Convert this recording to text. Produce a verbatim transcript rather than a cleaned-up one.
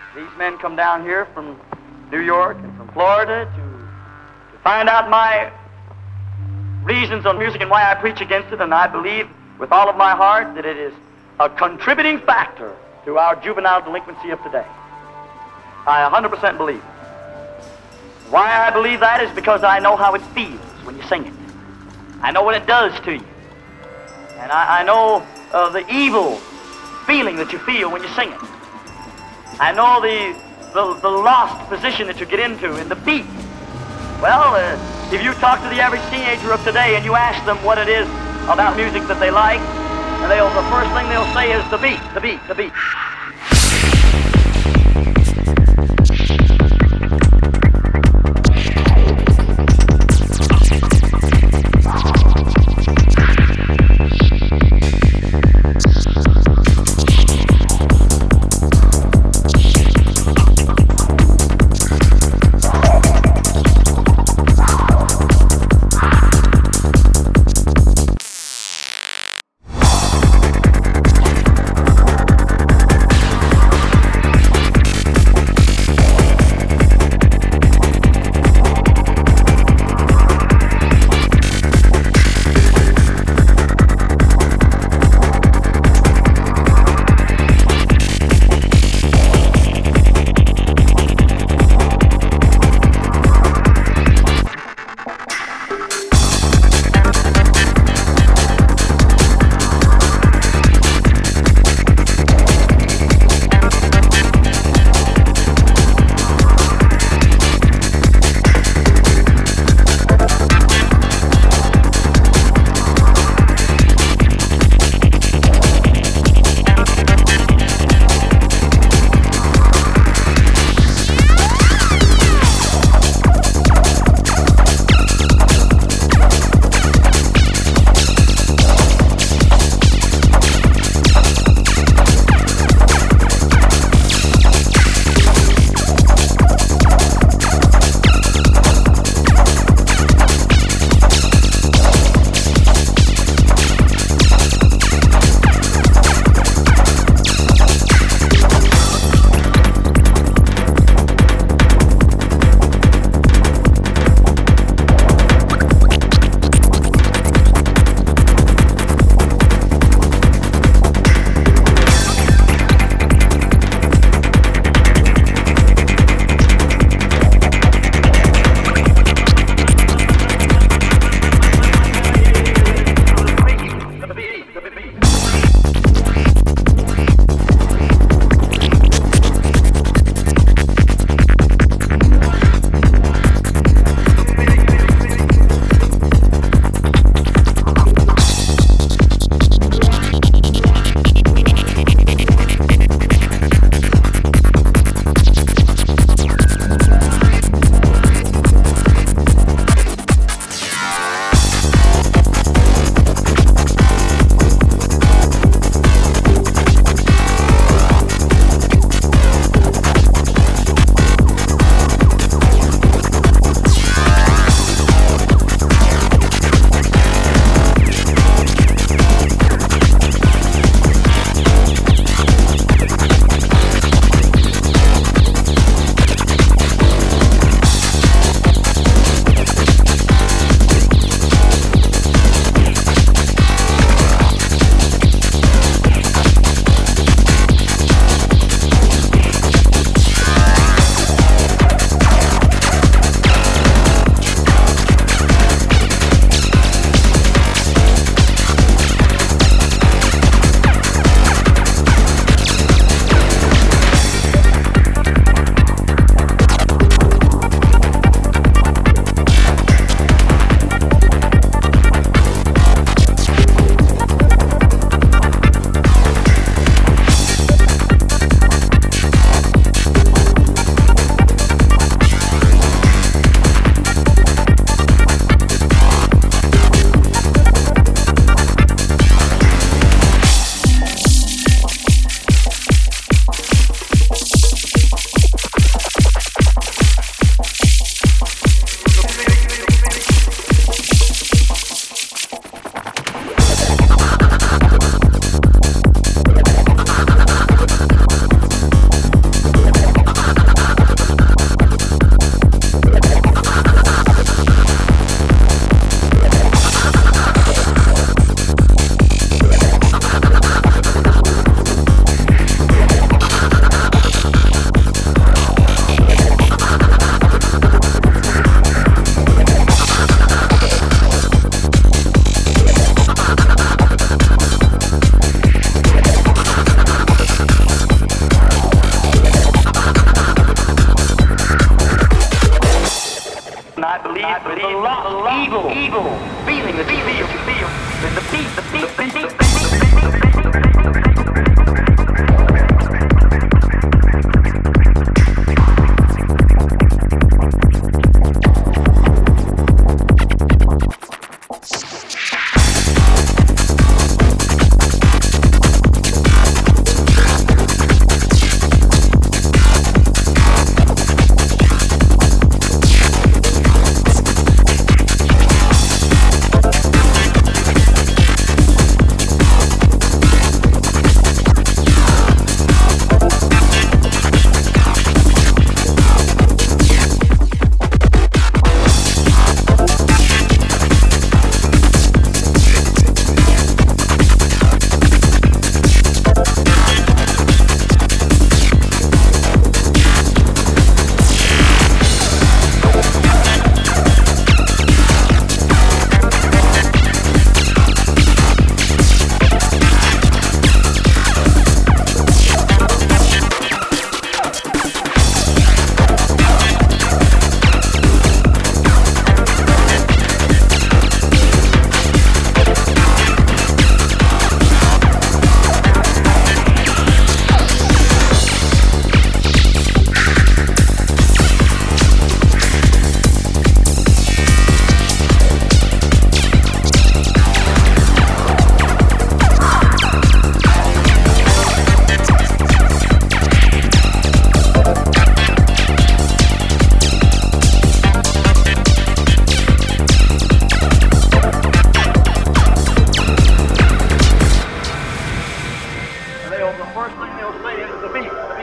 These men come down here from New York and from Florida to, to find out my reasons on music and why I preach against it, and I believe with all of my heart that it is a contributing factor to our juvenile delinquency of today. I one hundred percent believe it. Why I believe that is because I know how it feels when you sing it. I know what it does to you. And I, I know uh, the evil feeling that you feel when you sing it. I know the, the, the lost position that you get into in the beat. Well, uh, if you talk to the average teenager of today and you ask them what it is about music that they like, and they'll, the first thing they'll say is the beat, the beat, the beat. I believe the lost eagle, eagle, feeling, the feel, the feel, the beat, the beat, the beat, the beat. The first thing they'll say is the beat.